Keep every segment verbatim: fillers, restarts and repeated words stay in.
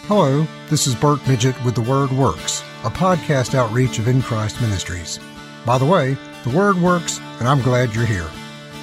Hello, this is Bert Midget with The Word Works, a podcast outreach of In Christ Ministries. By the way, The Word works, and I'm glad you're here.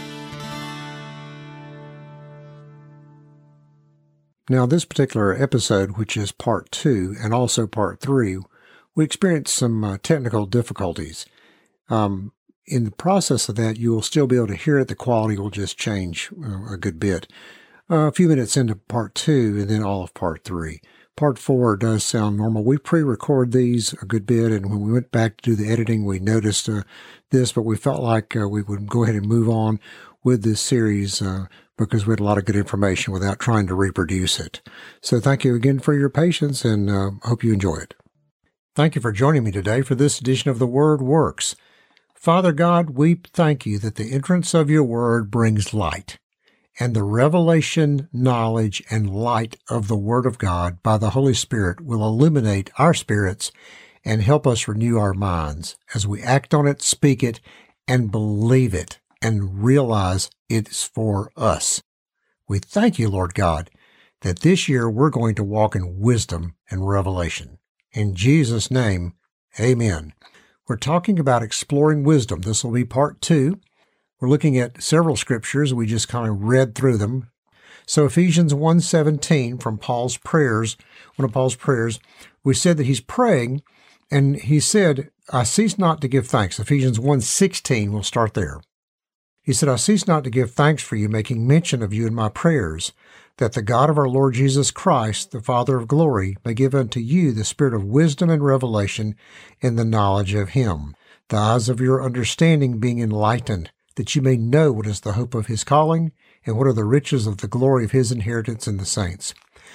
Now, this particular episode, which is part two and also part three, we experienced some uh, technical difficulties. Um, in the process of that, you will still be able to hear it. The quality will just change uh, a good bit. Uh, a few minutes into part two and then all of part three. Part four does sound normal. We pre-record these a good bit, and when we went back to do the editing, we noticed uh, this, but we felt like uh, we would go ahead and move on with this series uh, because we had a lot of good information without trying to reproduce it. So thank you again for your patience, and uh, hope you enjoy it. Thank you for joining me today for this edition of The Word Works. Father God, we thank you that the entrance of your Word brings light, and the revelation, knowledge, and light of the Word of God by the Holy Spirit will illuminate our spirits and help us renew our minds as we act on it, speak it, and believe it, and realize it's for us. We thank you, Lord God, that this year we're going to walk in wisdom and revelation. In Jesus' name, amen. We're talking about exploring wisdom. This will be part two. We're looking at several scriptures. We just kind of read through them. So Ephesians one seventeen from Paul's prayers, one of Paul's prayers, we said that he's praying, and he said, I cease not to give thanks. Ephesians one sixteen, we'll start there. He said, I cease not to give thanks for you, making mention of you in my prayers, that the God of our Lord Jesus Christ, the Father of glory, may give unto you the spirit of wisdom and revelation in the knowledge of him, the eyes of your understanding being enlightened, that you may know what is the hope of his calling, and what are the riches of the glory of his inheritance in the saints.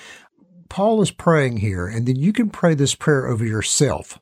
Paul is praying here, and then you can pray this prayer over yourself,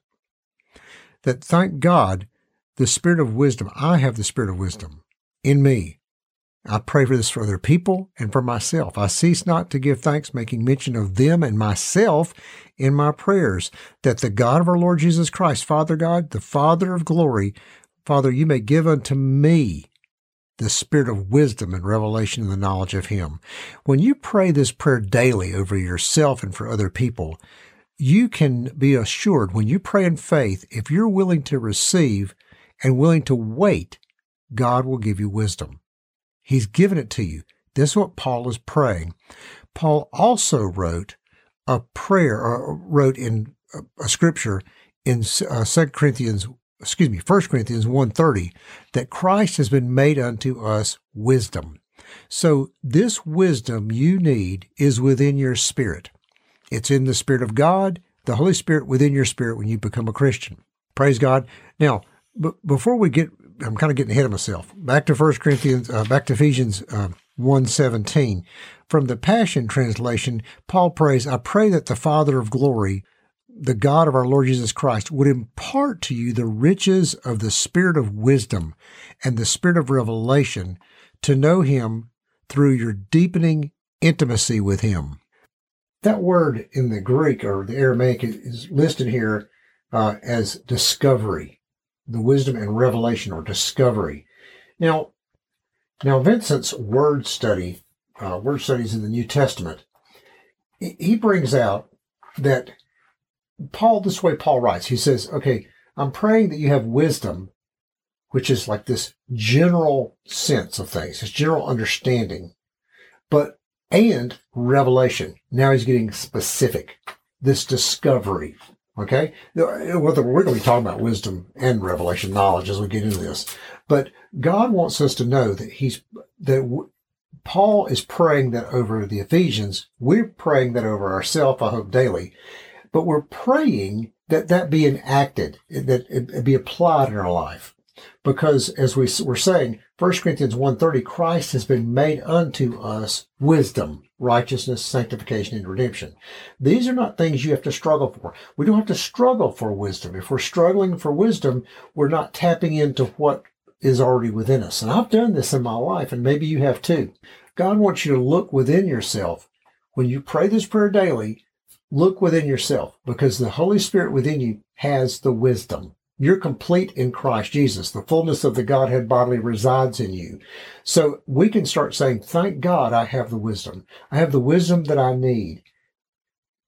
that thank God, the spirit of wisdom, I have the spirit of wisdom in me. I pray for this for other people and for myself. I cease not to give thanks, making mention of them and myself in my prayers, that the God of our Lord Jesus Christ, Father God, the Father of glory, Father, you may give unto me the spirit of wisdom and revelation in the knowledge of him. When you pray this prayer daily over yourself and for other people, you can be assured when you pray in faith, if you're willing to receive and willing to wait, God will give you wisdom. He's given it to you. This is what Paul is praying. Paul also wrote a prayer, or wrote in a, a scripture in uh, Second Corinthians excuse me, First Corinthians one thirty, that Christ has been made unto us wisdom. So this wisdom you need is within your spirit. It's in the Spirit of God, the Holy Spirit within your spirit when you become a Christian. Praise God. Now, b- before we get, I'm kind of getting ahead of myself. Back to First Corinthians, uh, back to Ephesians uh, one seventeen. From the Passion Translation, Paul prays, I pray that the Father of glory, the God of our Lord Jesus Christ, would impart to you the riches of the spirit of wisdom and the spirit of revelation to know him through your deepening intimacy with him. That word in the Greek or the Aramaic is listed here uh, as discovery, the wisdom and revelation or discovery. Now, now Vincent's word study, uh, word studies in the New Testament, he brings out that Paul, this way Paul writes, he says, okay, I'm praying that you have wisdom, which is like this general sense of things, this general understanding, but, and revelation. Now he's getting specific, this discovery, okay? We're going to be talking about wisdom and revelation knowledge as we get into this, but God wants us to know that he's, that Paul is praying that over the Ephesians. We're praying that over ourselves, I hope, daily. But we're praying that that be enacted, that it be applied in our life. Because as we were saying, First Corinthians one thirty, Christ has been made unto us wisdom, righteousness, sanctification, and redemption. These are not things you have to struggle for. We don't have to struggle for wisdom. If we're struggling for wisdom, we're not tapping into what is already within us. And I've done this in my life, and maybe you have too. God wants you to look within yourself. When you pray this prayer daily, look within yourself, because the Holy Spirit within you has the wisdom. You're complete in Christ Jesus. The fullness of the Godhead bodily resides in you. So we can start saying, thank God I have the wisdom. I have the wisdom that I need.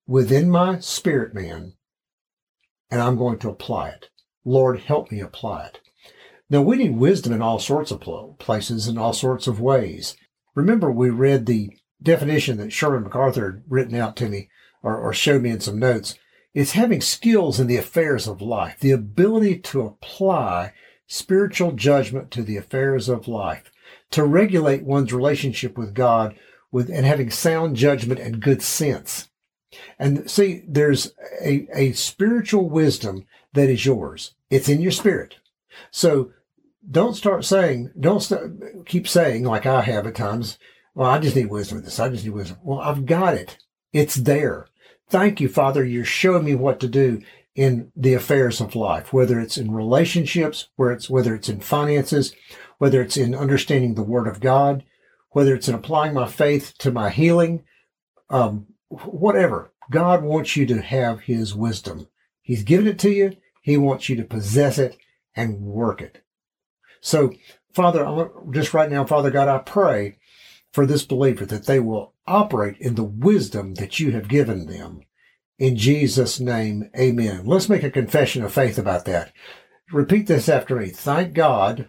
within my spirit man, and I'm going to apply it. Lord, help me apply it. Now, we need wisdom in all sorts of places, in all sorts of ways. Remember, we read the definition that Sherman MacArthur had written out to me, or, or showed me in some notes. It's having skills in the affairs of life, the ability to apply spiritual judgment to the affairs of life, to regulate one's relationship with God with, and having sound judgment and good sense. And see, there's a, a spiritual wisdom that is yours. It's in your spirit. So don't start saying, don't st- keep saying, like I have at times, well, I just need wisdom with this. I just need wisdom. Well, I've got it. It's there. Thank you, Father. You're showing me what to do in the affairs of life, whether it's in relationships, where it's, whether it's in finances, whether it's in understanding the Word of God, whether it's in applying my faith to my healing, um, whatever. God wants you to have His wisdom. He's given it to you. He wants you to possess it and work it. So, Father, just right now, Father God, I pray for this believer that they will operate in the wisdom that you have given them. In Jesus' name, amen. Let's make a confession of faith about that. Repeat this after me. Thank God,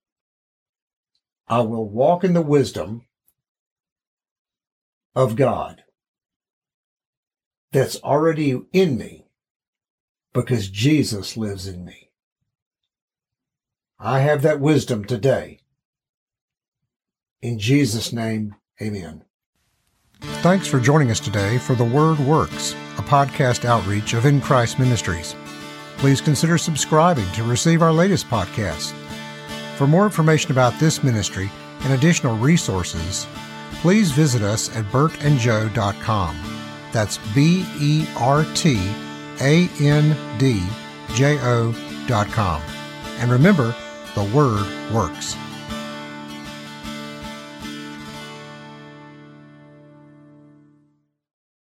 I will walk in the wisdom of God that's already in me because Jesus lives in me. I have that wisdom today. In Jesus' name, amen. Thanks for joining us today for The Word Works, a podcast outreach of In Christ Ministries. Please consider subscribing to receive our latest podcast. For more information about this ministry and additional resources, please visit us at bert and joe dot com. That's B E R T A N D J O dot com. And remember, the Word works.